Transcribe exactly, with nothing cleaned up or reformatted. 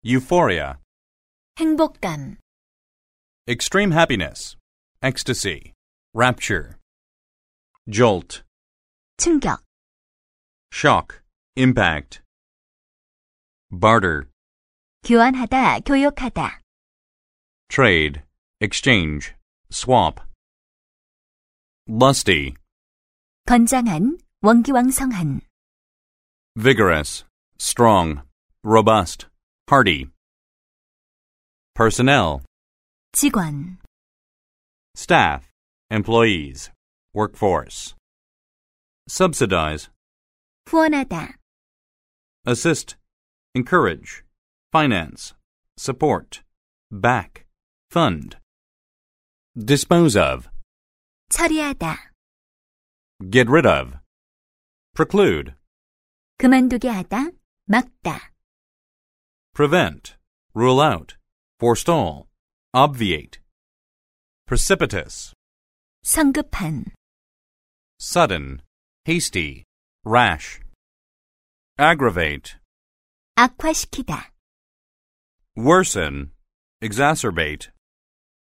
euphoria, 행복감, extreme happiness, ecstasy, rapture, jolt, 충격, shock, impact, barter, 교환하다, 교역하다, trade, exchange, swap, lusty, 건장한, 원기왕성한, vigorous, strong, robust, hearty, personnel, 직원, staff, employees, workforce, subsidize, 후원하다, assist, encourage, finance, support, back, fund, dispose of, 처리하다, get rid of, preclude, 그만두게 하다, 막다, prevent, rule out, forestall, obviate, precipitous, 성급한, sudden, hasty, rash, aggravate, 악화시키다, worsen, exacerbate,